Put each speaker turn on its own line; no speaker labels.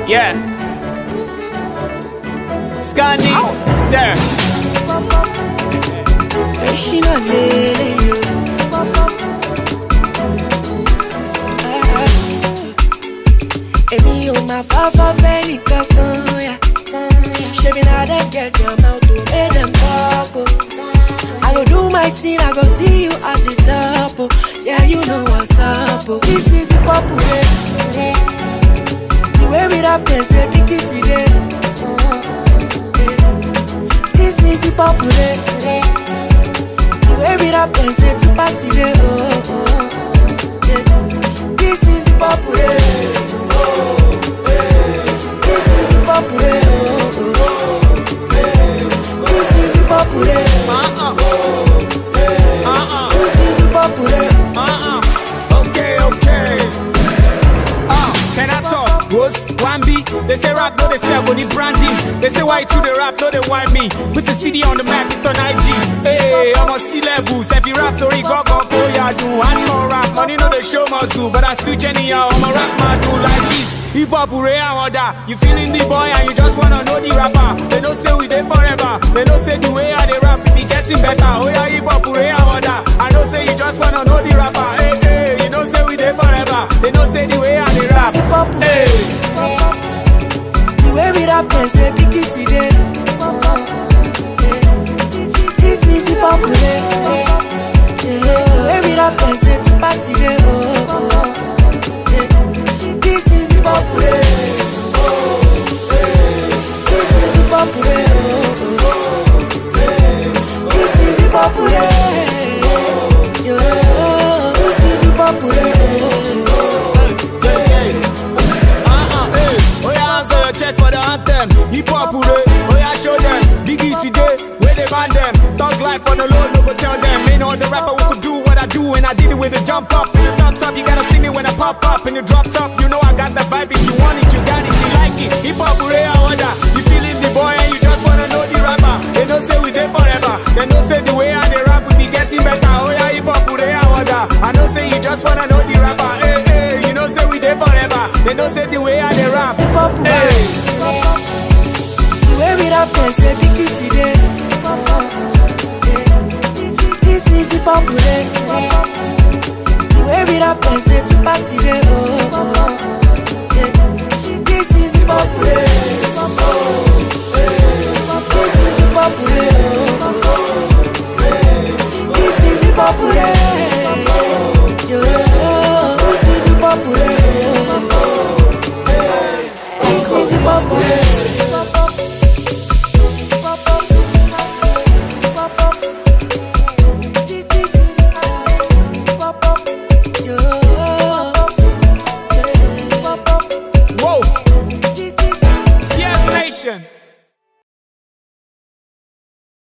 Yeah. Scandi, sir.
Emi o ma fa fẹ́ni kankan ya. Shebi na dem get them out to make them talk. I go do my thing, I go see you at the top. Yeah, you know what's up. This is the popular. The way we rap, they say big it today. This is the popular. The way we rap, they say to back today. This is the popular. This is the popular. This is the popular. This is the popular.
Okay. Can I talk? Rose, Wambi. They say rap, no they say money branding. They say why to the rap, no they want me. Put the CD on the map, it's on IG. Hey, I'm on C-level. If you rap, sorry, go, yeah, do. And more rap, money no they show my zoo. But I switch anyhow, I'm a rap man, do like this. Hip hop, hooray, and order. You feeling the boy and you just wanna know the rapper. They don't say we there forever. They don't say the way I they rap, it be getting better. Oh yeah, hip hop, hooray, and order. I don't say you just wanna know the rapper. Hey, you don't say we there forever. They don't say the way I they rap. Hey.
The way we rap, they say big it today. This is the popular. The way we rap, they say to back today. This is the popular. This is the popular. This is the popular. This is the popular.
Oh yeah, answer your chest for the anthem. Hip hop hooray, oh yeah, show them. Biggie today, where they ban them. Talk life on the load, no go tell them. Ain't no other rapper who could do what I do, and I did it with a jump up. In the top, you gotta see me when I pop up. In the drop top, you know I got the vibe. If you want it, you got it, you like it. Hip hop hooray, I order. You feeling the boy and you just wanna know the rapper. They don't say we there forever. They don't say the way I they rap will be getting better. Oh yeah, hip hop hooray, I order. I don't say you just wanna know the rapper. Hey, you don't say we there forever. They don't say the way I they rap. Hey.
The way we rap, they say big it today. This is the popular. The way we rap, they say to back today. This is the popular. This is the popular. This is the popular. This is the popular. This is the popular.